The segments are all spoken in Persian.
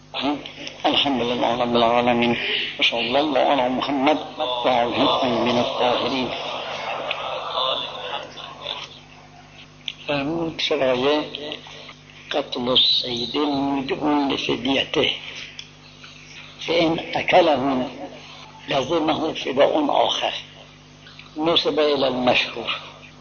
الحمد لله رب العالمين وصلى الله على محمد وعلى الطيبين الطاهرين. فرمود سرایه قتل الصید موجب لفدیته فإن أكله لزمه فداء آخر نسب إلى المشهور.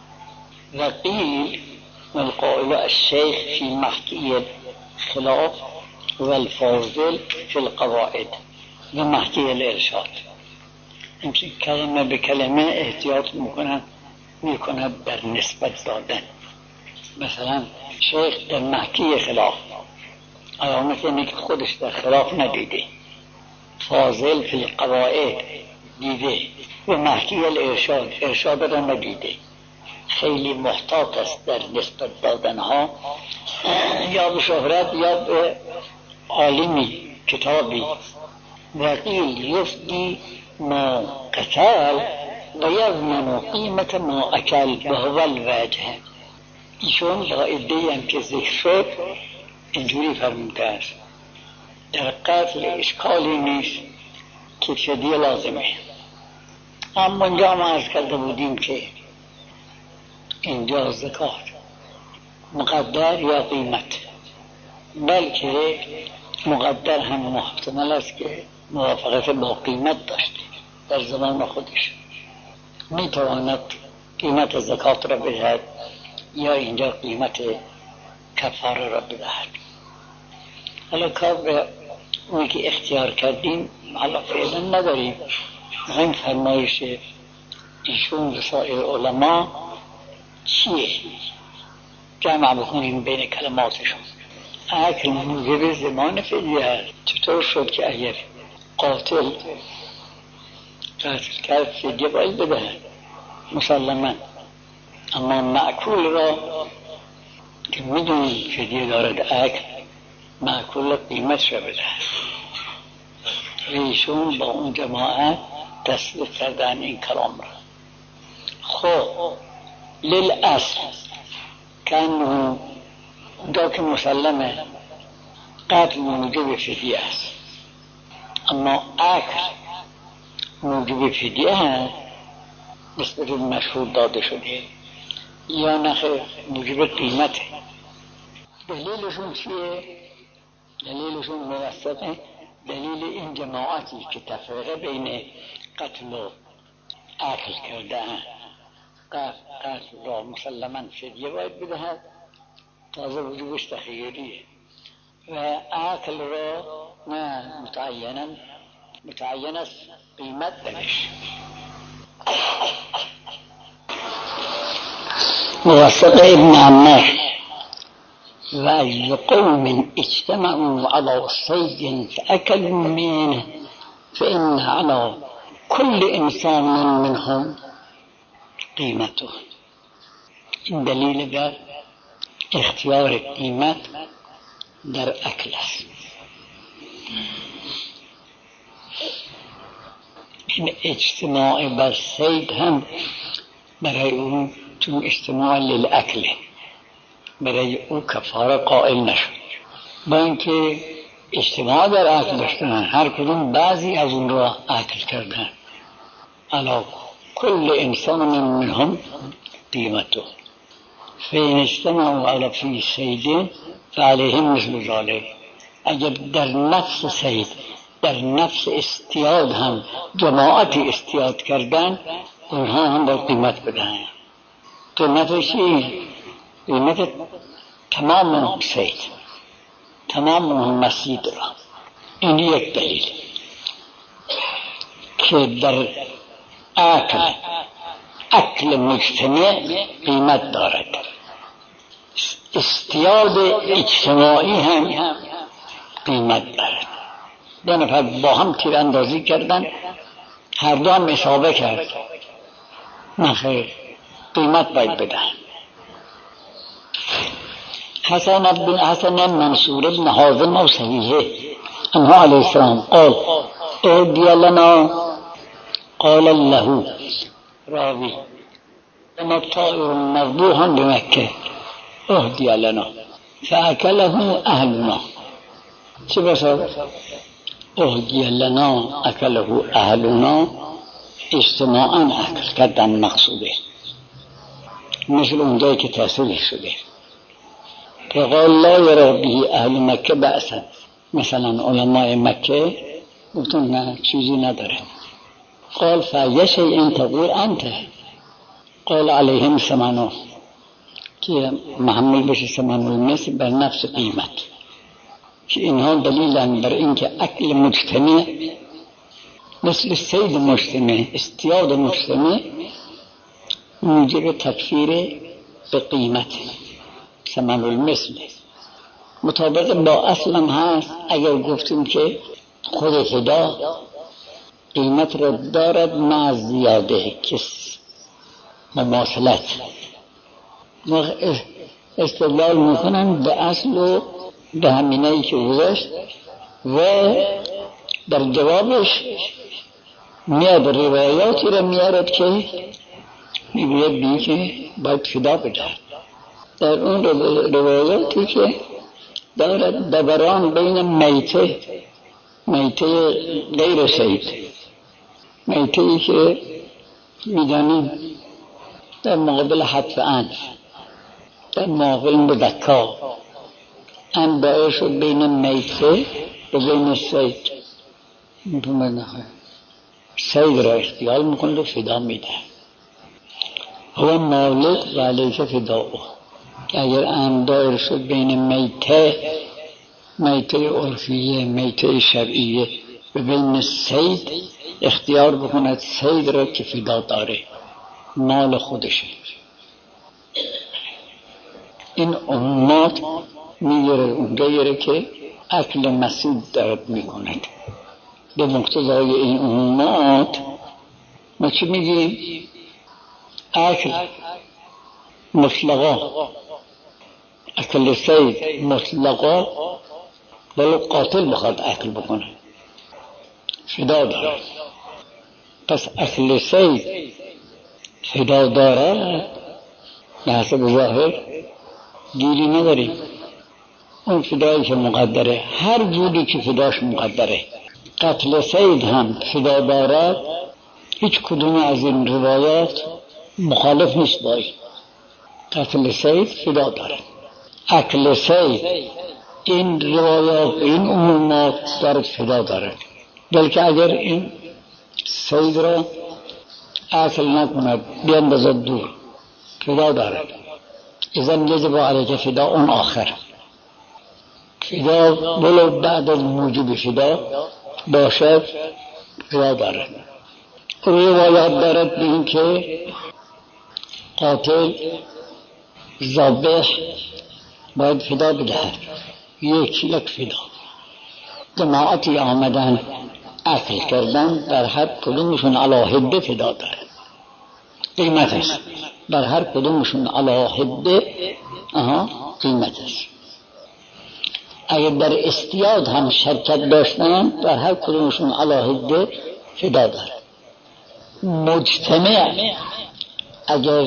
وقيل والقائل الشيخ في محكي الخلاف والفاضل في القواعد ومحكي الإرشاد. همچنین کلمه به کلمه احتیاط میکند در نسبت دادن. مثلا شیخ در محکی خلاف علامت اینه که خودش در خلاف ندیده، فاضل فی القواعد دیده و محکی الارشاد ارشاد را ندیده. خیلی محتاط است در نسبت دادنها، یا به شهرت یا به عالمی کتابی. وقیل یفدی ما قتل و یضمن قیمت ما اکل و هو الوجه. ایشون قاعده‌ای هم که ذکر شد اینجوری فرموده است: در قتل اشکالی نیست که فدیه لازمه. اما اینجا ما عرض کرده بودیم که اینجا زکات مقدر یا قیمت، بلکه مقدر هم محتمل است که موافقت با قیمت داشته در زمان خودش، میتواند قیمت زکات را بدهد یا اینجا قیمت کفاره را بدهد. حالا کار به اونی که اختیار کردیم حالا فعلا نداریم. این فرمایش ایشون و سایر علما چیه؟ جمع بکنیم بین کلماتشون. اکل موجب زمان فدیه است. چطور شد که اگر قاتل کرد فدیه باید بدهد مسلما، اما معکول را که میدونی فدیه دارد اکل، معکول قیمت را بدهد. ایشون با اون جماعت تصدیق کردن این کلام را. خب للأصل کنه دا که مسلمه قتل موجب فدیه است، اما اکل موجب فدیه هست نسبت به مشهور داده شده یا نخیر موجب قیمته. دلیلشون چیه؟ دلیلشون موثقه. دلیل این جماعتی که تفرقه بین قتل و اکل کرده، قتل را مسلما فدیه باید بدهد، تازه وجوبش تخییریه، و اکل را نه متعین است قیمت درش. موثق ابن عمر و از قوم اجتمعوا على صید فاکلوا منه فإن على كل انسان منهم قیمته. این دلیل در اختیار قیمت در اکل است. این اجتماع بر صید هم برای اون چون اجتماع للاکله، برای او کفاره قائل نشد، با اینکه اجتماع در اکل داشتن، هر کدوم بعضی از اون را اکل کردن. علا کل انسان منهم قیمته فإن اجتمعوا على فی صید فعلیهم مثل ذلک. اگر در نفس صید، در نفس اصطیاد هم جماعتی اصطیاد کردن، اونها هم با قیمت بدهند. قیمت چیه؟ قیمت تمام صید، تمام مسجد را. این یک دلیل که در اکل مجتمع قیمت دارد. اصطیاد اجتماعی هم قیمت دارد. دو نفر با هم تیر اندازی کردن، هر دو هم اصابه کرد، نخیر قیمت باید بدن. حسن منصور بن حازم و صحیحه انه علیه السلام قال اهدی لنا، قال له راوی اما طائر مذبوح بمکه اهدی لنا فاکله اهلنا. چه بسا اهدی لنا اکله اهلنا اجتماعا اکل کردن مقصوده، مثل اونجایی که تصریح شده فقال لا یرا به اهل مکه بأسا، مثلا علماء مکه گفتن نه چیزی نداره. قال فأی شیء تقول انت؟ قال علیهم ثمنه، که محمل بشه ثمن المثل بر نفس قیمت، که اینها دلیلن بر اینکه اکل مجتمع مثل صید مجتمع، اصطیاد مجتمع موجب تکفیر به قیمت ثمن المثل مطابق با اصلم هست. اگر گفتیم که خود خدا قیمت را دارد مع زیاده که مماثلت، استدلال میکنن به اصل و به همینایی که گذاشت و در جوابش میاد روایاتی را میارد که میگوید بی که باید فدا بدهد. در اون روایاتی که دارد دبران بین میته غیر صید، میته‌ای که میدانیم در مقابل حتف انف، در مقابل مذکا ان باعث شد بین میته و بین صید، صید را اختیار میکنه و فدا میده. هو مالک و علیک فداؤه، اگر ان دایر شد بین میته عرفیه میته شرعیه و بین صید، اختیار بکند صید را که فدا داره، مال خودشه. این امات میگره اونجایی که اکل مسید دارد میکند. به مقتضای این امات ما چی میگیم؟ اکل مطلقا، اکل صید مطلقا، ولو قاتل بخواد اکل بکنه فدا داره. پس اکل صید فدا داره، به حسب ظاهر گیری نداریم. اون فدایی که مقدره، هر جوری که فداش مقدره، قتل صید هم فدا دارد. هیچ کدوم از این روایات مخالف نیست با این. قتل صید فدا دارد، اکل صید این روایات این عمومات دارد فدا دارد. بلکه اگر این صید را اکل نکند بیندازد دور فدا دارد. اذن یجب علیک فدا اون آخر، فدا ولو بعد از موجب فدا باشد فدا دارد. روایات دارد به این که قاتل ذابح باید فدا بدهد، یک فدا. جماعتی آمدن اکل کردن، در هر کدومشون علی حده فدا دارد، قیمت است. در هر کدومشون علی حده قیمت است. اگر در اصطیاد هم شرکت داشتن، در هر کدومشون علی حده فدا دارد. مجتمع اگر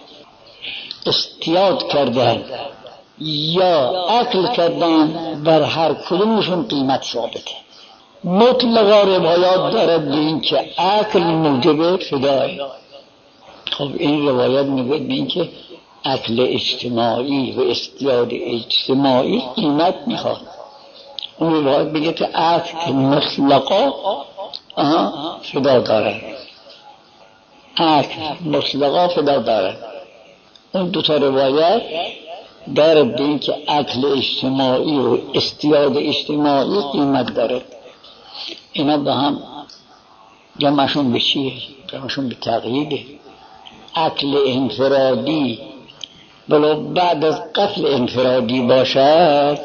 اصطیاد کردن یا اکل کردن، بر هر کدومشون قیمت ثابته. مطلقا روایات دارد به این که اکل موجب فدای. خب این روایات میگوید به این که اکل اجتماعی و اصطیاد اجتماعی قیمت میخواد. اون روایات بگه که اکل مطلقا فدا دارد، اکل مطلقا فدا دارد. اون دوتا روایات دارد به این که اکل اجتماعی و اصطیاد اجتماعی قیمت دارد. اینا با هم جمعشون به چیه؟ جمعشون به تقییده. اکل انفرادی ولو بعد از قتل انفرادی باشد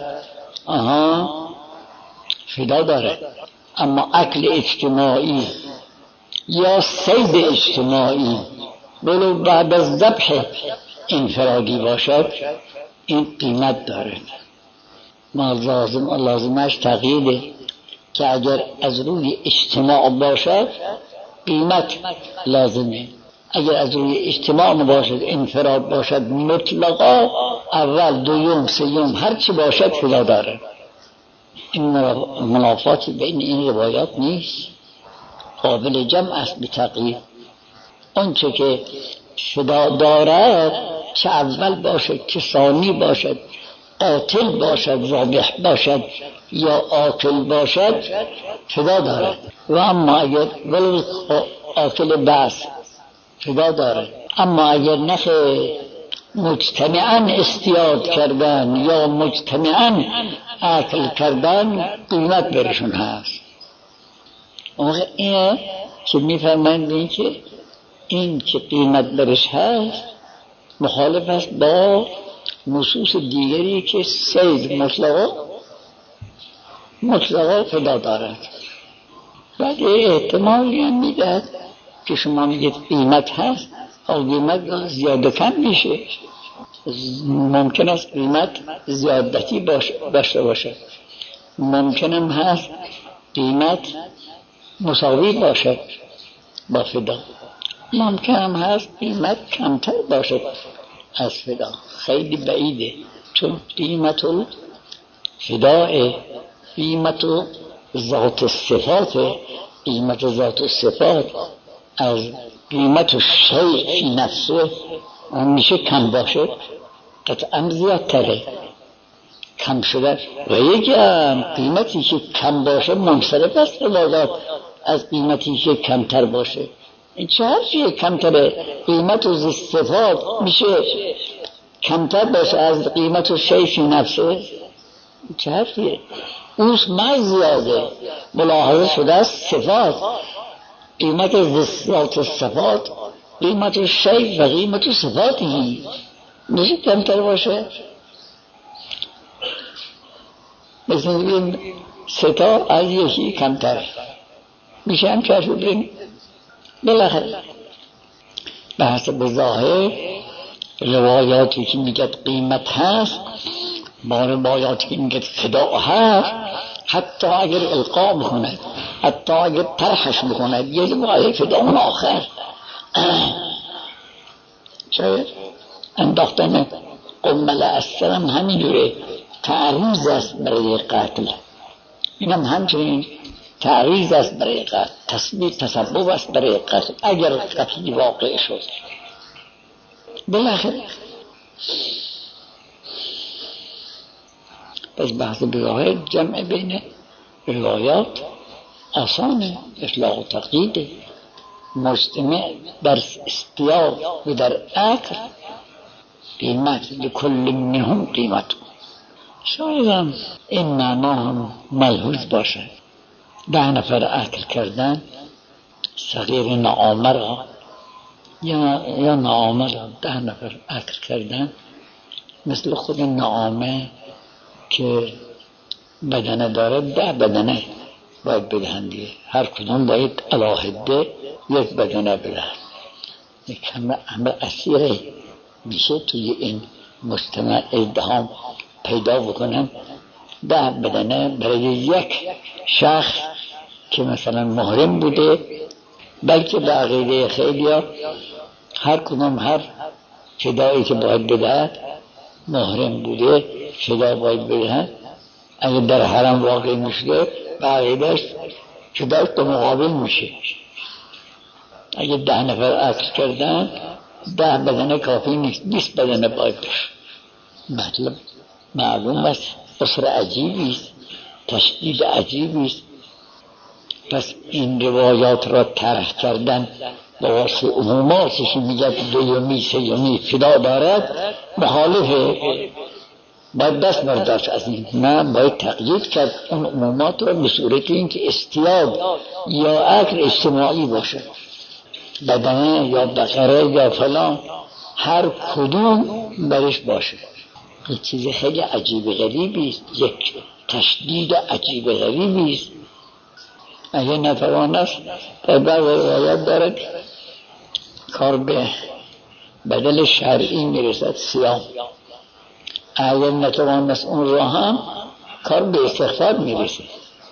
فدا دارد، اما اکل اجتماعی یا صید اجتماعی ولو بعد از ذبح انفرادی باشد این قیمت دارد. ما لازمش تقییده که اگر از روی اجتماع باشد قیمت لازمه، اگر از روی اجتماع باشد انفراد باشد مطلقا اول دوم سوم هر چی باشد فدا داره. این منافاتی بین این روایات نیست، قابل جمع است به تقیید. آنچه که فدا دارد چه اول باشد چه ثانی باشد، قاتل باشد ذابح باشد یا آکل باشد، فدا دارد. و اما اگر ولو آکل بس فدا دارد، اما اگر نخ مجتمعاً استیاد کردن یا مجتمعاً اکل کردن، قیمت برشون هست. اون اینه که میفرمایند این که قیمت برش هست مخالف است با نصوص دیگری که صید مطلقا فدا دارد. بعد احتمالی هم میدهد که شما میگید قیمت هست، قیمت زیاده کم میشه، ممکن است قیمت زیادتی داشته باشه، ممکن هم هست قیمت مساوی باشد با فدا، ممکن هم هست قیمت کمتر باشد از فدا. خیلی بعیده، چون قیمت الفداء قیمت ذات الصفات، قیمت ذات الصفات از قیمت شیء فی نفسه میشه کم باشه، قطعا زیادتره کم شده. و یکی قیمتی که کم باشه منصرف است روایات از قیمتی که کمتر باشه. این چه حرفیه؟ کمتره قیمت و صفات میشه کمتر باشه از قیمت و شیء فی نفسه؟ چه حرفیه؟ اونش محض زیاده. ملاحظه شده است صفات، قیمت ذات صفات، قیمت شیء و قیمت صفاتی میشه کمتر باشه. مثل این ستا از یکی کمتر میشه هم چه شد. بالاخره به حسب ظاهر روایاتی که میگد قیمت هست با روایاتی که میگد فدا هست، حتی اگر القا بکند، حتی اگر طرحش بکند، یه روایه فدا اون آخر شاید انداختن قمل اثرم همینجوره تعریض است برای قتل، اینم همچنین تعریض است برای قتل، تسبب است برای قتل اگر قتلی واقع شد. بالاخره پس بحث بظاهر جمع بین روایات آسانه، اطلاق و تقیید مجتمع در استیاب و در عقل قیمت لکل منهم قیمت. شاید هم این معنا هم ملحوظ باشد. 10 نفر عقل کردن صغیر ناآمر را یا ناآمر را 10 نفر عقل کردن، مثل خود ناآمه که بدنه داره 10 بدنه باید بدهند، هر کدوم باید علاهده یک بدنه بدهند. یک همه اسیره میشه توی این مجتمع ازدحام پیدا بکنن 10 بدنه برای یک شخص که مثلا محرم بوده، بلکه به عقیده خیلی ها هر کدوم هر فدایی که باید بدهد محرم بوده فدا باید بدهد. اگر در حرم واقع میشه به عقیدهش فداش تو مقابل میشه. اگر 10 نفر عقل کردن 10 بدنه کافی نیست، 20 بدنه باید بشه. مطلب معلوم است اصر عجیبی است، تشدید عجیبی است. پس این روایات را طرح کردن با واسه عموماتی که میگه دومی سیومی فدا دارد مخالفه، باید دست برداشت از این. نه، باید تقیید کرد اون عمومات را به صورت اینکه استیاد یا اکل اجتماعی باشه، بدنه یا بقره یا فلان هر کدوم برش باشه. این چیز خیلی عجیب غریبی است، یک تشدید عجیب غریبی است. اگه نتوان است در بعض روایت دارد کار به بدل شرعی میرسد صیام، اگر نتوان است اون را هم کار به استغفار میرسد.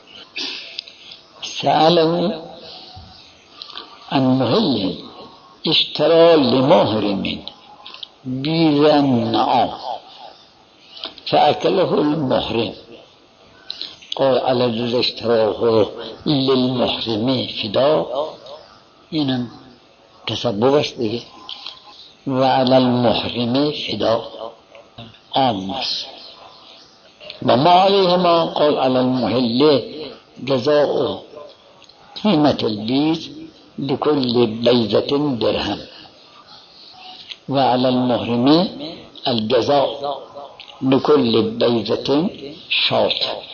سأله عن محل اشترى لمحرم بیض نعام فأكله المحرم قال على الاشتراه للمحرم فدا، اینم تسبب است دیگه. و علی المحرم فدا عام است. و ما علیهما قال علی المحل جزاء قیمت البیز بكل بیضة درهم و علی المحرم الجزاء بكل بیضة شاة.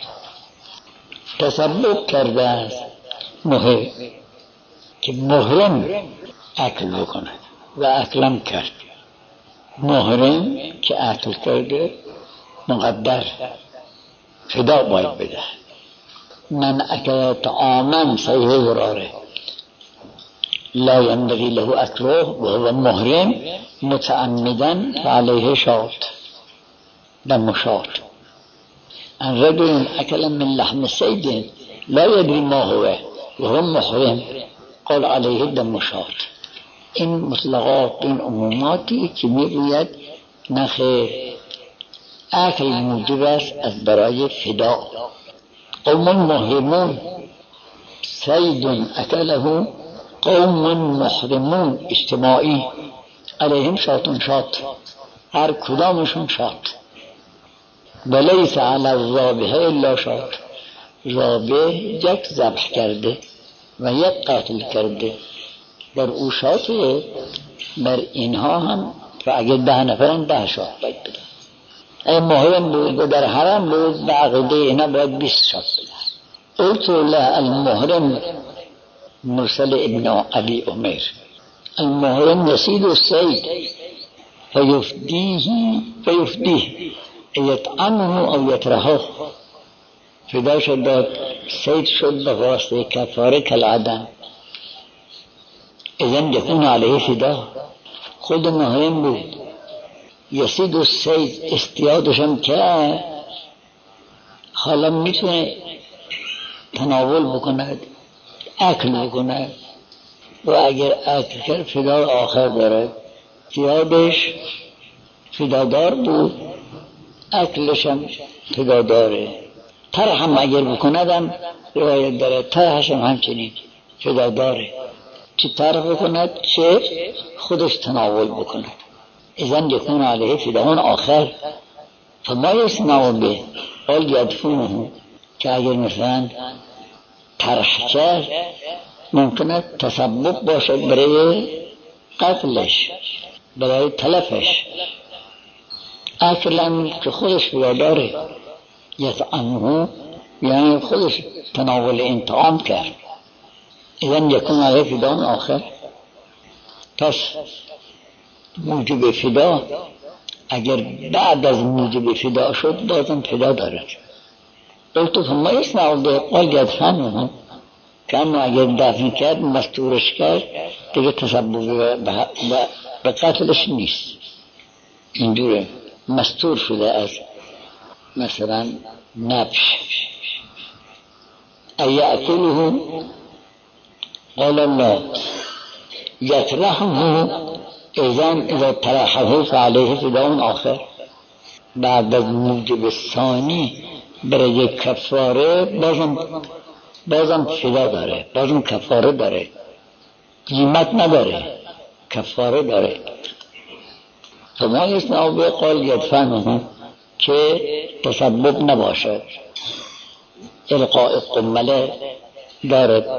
تسبب کرده است محرم که محرم اکل بکنه و اکلم کرد. محرم که اکل کرده مقدر فدا باید بده. من اکل طعاما صحیح وراره لا ينبغي له اکله وهو محرم متعمدا فعليه شاة دم شاة. ان رجل اکل من لحم صید لا يدري ما هو وهو محرم قال عليه دم شاة. این مطلقات، این عموماتی که میگوید نخیر، اکل موجب است از برای فدا. قوم محرمون صید اکله قوم محرمون اجتماعی علیهم شاة شاة، هر کدامشون شاة. ولیس علی الذابح الا شاة، ذابح یک ذبح کرده و یک قتل کرده بر او شاته، بر اینها هم و اگر 10 نفرن 10 شاة باید بده. اگر محرم بود و در حرم بود به عقیده اینا باید 20 شاة بده. قلت له المحرم مرسل ابن ابي عمر المحرم يصيد الصيد فيفديه يطعمه او يطرحه. فدا شد صید شد به واسطه کفاره کالعدم، اذن يكون عليه فدا. خود محرم بود یصید الصید، اصطیادشم کرد، حالا میتونه تناول بکند، اکل بکند و اگر اکل کرد فدا آخر داره. اصطیادش فدادار بود، اکلشم فداداره. طرحم اگر بکندم روایت داره طرحشم همچنین فداداره، چه طرح بکند چه خودش تناول بکند. اذن یکون علیه فداون آخر. فما یصنع به قال یدفنه، که اگر مثلا طرح کرد ممکنه تسبب باشد برای قتلش، برای تلفش. اکلم که خودش فداداره، یطعمه یعنی خودش تناول این طعام کرد. اذن یکون علیه فداون آخر. پس موجب فدا اگر بعد از موجب فدا شد بازم فدا دارد. قلت فما یصنع به قال یدفنه، که اما اگر دفن کرد مستورش کرد دیگه تسبب به قتلش نیست، اینجوره مستور شده از مثلا نبش. ایأکله قال الله یطرحه، اذا طرحه فعلیه فداء آخر. بعد از موجب ثانی برای کفاره بازم فدا داره، بازم کفاره داره، قیمت نداره، کفاره داره. فما یصنع به قال یدفنه، که تسبب نباشد، القاء قمله دارد،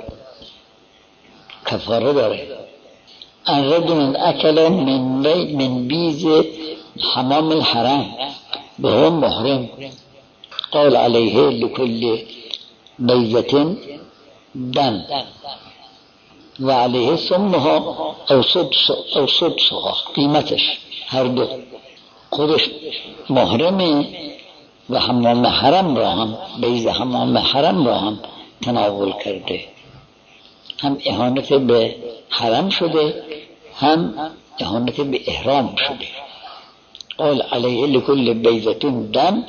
کفاره داره. ان رجل اکل من بیز حمام الحرم وهو محرم قال علیه لكل بیضة دم و علیه سمها او سدسها، قیمتش هر دو. خودش محرمه و حمام حرم را هم، بیض حمام حرم را هم تناول کرده، هم اهانت به حرم شده هم اهانت به احرام شده. قال علیه لكل بیضة دم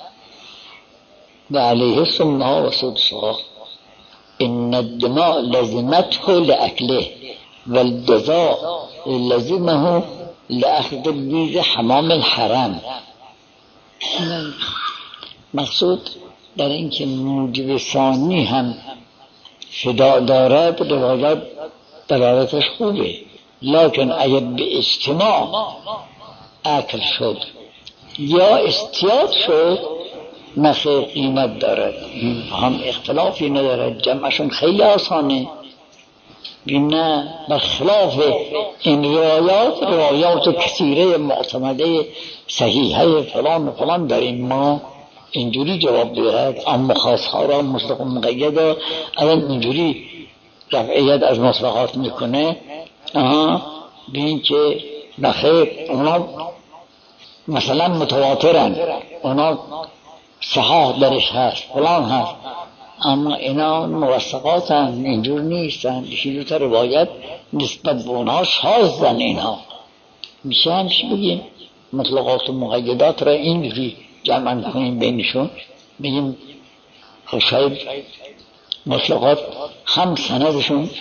و علیه سمها و سدسها. ان الدماء لزمته لأكله والجزاء لزمه لأخذ بیض حمام الحرم. مقصود در اینکه موجب ثانی هم فدا دارد روایت دلالتش خوبه، لکن اگر به اجتماع اکل شد یا استیاد شد نخیر قیمت دارد، هم اختلافی ندارد، جمعشون خیلی آسانه. نه بخلاف این روایات کثیره معتمده صحیحه فلان و فلان داریم ما اینجوری جواب دارد، اما خاصها را مطلق و مقید ها الان اینجوری رفعیت از مطلقات میکنه به این که نخیر اونا مثلا متواترن، اونا صحاح درش هست فلان هست، اما اینا موثقاتن، اینجور نیستن، یکی تا روایت نسبت به اونها شاذن. اینا میشه همش بگیم مطلقات و مقیدات را اینجوری جمع کنیم بینشون، بگیم شاید مطلقات هم سندشون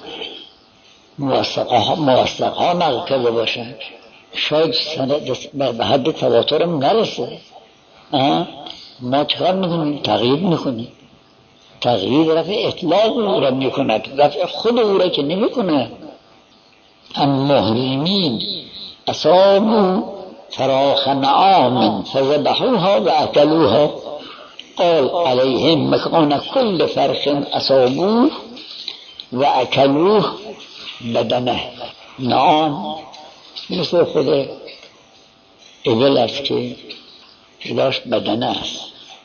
موثقها نقل کرده باشن، شاید سند به حد تواترم نرسه. ما چکار میکنیم؟ تغییر میکنیم. تغییر رفع اطلاق او را میکند، رفع خود او را که نمیکند. المحرمین اصابوا فراخ نعام فذبحوها و اکلوها قال علیهم مکان کل فرخ اصابوه و اکلوه بدنه. نعام مثل خود ابل است که داشت بدنه است،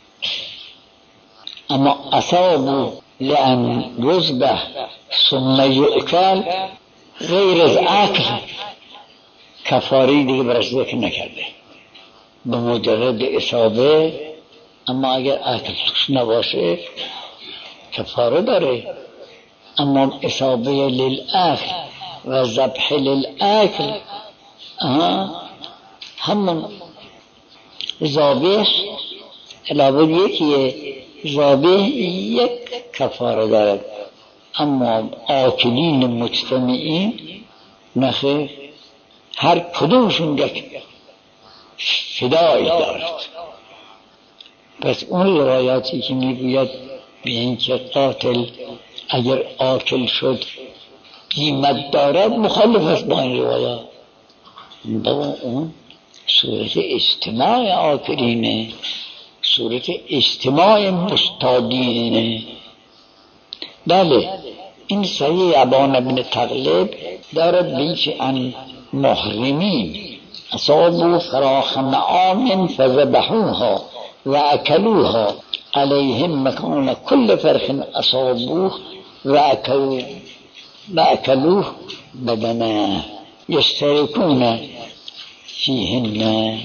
اما اصابو لأن یذبح ثم یؤکل غیر از اکل کفاری دیگه برش ذکر نکرده، به مجرد اصابه. اما اگر اکل نباشه کفاره داره، اما اصابه للأکل و ذبح للأکل همون ذابح علاوه یکیه، ذابح یک کفاره دارد، اما آکلین مجتمعین نخیر هر کدومشون یک فدای دارد. پس اون روایاتی که میگوید به اینکه قاتل اگر آکل شد قیمت دارد مخالف است با این روایات، با اون صورت اجتماع آکلینه، صورت اجتماع مستادینه. بله این صحیح ابان ابن تغلب دارد بیش عن محرمین اصابوا فراخ نعام فذبحوها و اکلوها علیهم مکان کل فرخ اصابوه و اکلوه بدنه یشترکون فیهن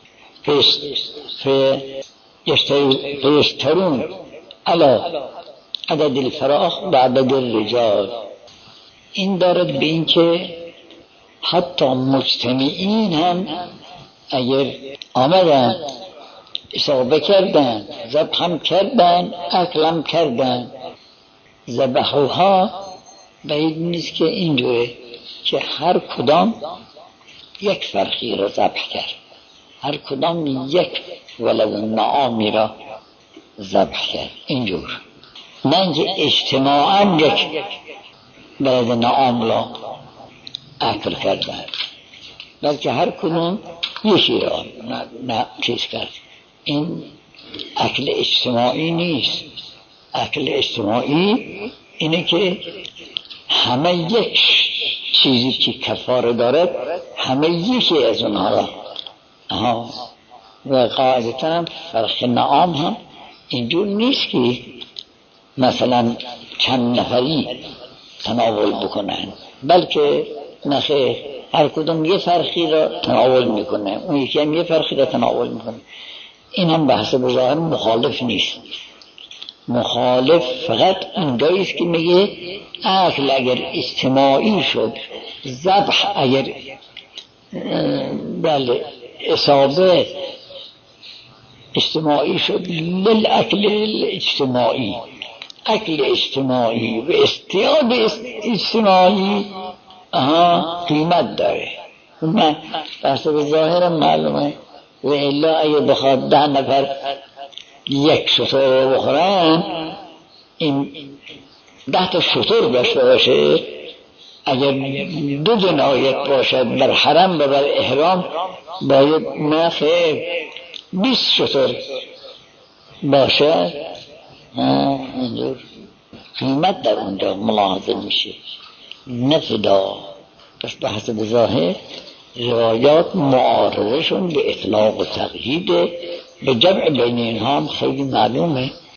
فیشترون علی عدد الفراخ و عدد الرجال. این دارد به این که حتی مجتمعین هم اگر آمدن اصابه کردن، ذبح هم کردن، اکل هم کردن، ذبحوها بعید نیست که اینجوره که هر کدام یک فرخی را ذبح کرد، هر کدام یک ولد نعامی را ذبح کرد، اینجور نه اینکه اجتماعاً یک ولد نعام را اکل کردن، بلکه هر کدوم یکی را نه چیز کرد. این اکل اجتماعی نیست. اکل اجتماعی اینه که همه یک چیزی که کفاره دارد همه یکی از اونها را و قاعدتا هم فرخ نعام هم اینجور نیست که مثلا چند نفری تناول بکنن، بلکه نخیر هر کدوم یه فرخی را تناول میکنه، اون یکی هم یه فرخی را تناول میکنه. این هم به حسب ظاهر مخالف نیست. مخالف فقط اونجاییست که میگه اکل اگر اجتماعی شد، ذبح اگر بله اصابه اجتماعی شد، للاکل اجتماعی، اکل اجتماعی و استیاد اجتماعی قیمت داره. نه به حسب ظاهر معلومه، و الا اگه بخواد 10 نفر یک شتر بخورن، این 10 شتر داشته باشه، اگر 2 جنایت باشد در حرم و در احرام باید نخ 20 شتر باشد. اینجور قیمت در اونجا ملاحظه میشه، نه فدا. پس به حسب ظاهر روایات معارضشون به اطلاق و تقیید، به جمع بین اینها هم خیلی معلومه.